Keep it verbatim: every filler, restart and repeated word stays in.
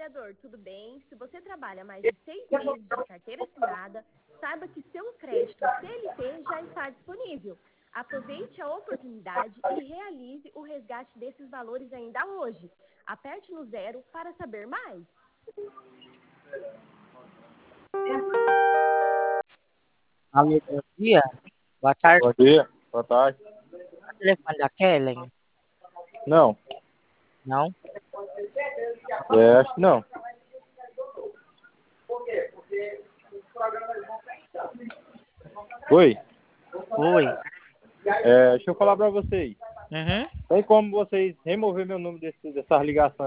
colaborador, tudo bem? Se você trabalha mais de seis meses de carteira assinada, saiba que seu crédito C L T já está disponível. Aproveite a oportunidade e realize o resgate desses valores ainda hoje. Aperte no zero para saber mais. Alô, bom dia. Boa tarde. Bom dia, boa tarde. O telefone da Kellen? Não, Não? é, acho que não. Oi, Oi. é, deixa eu falar pra vocês. Uhum. Tem como vocês remover meu número desse, dessas ligações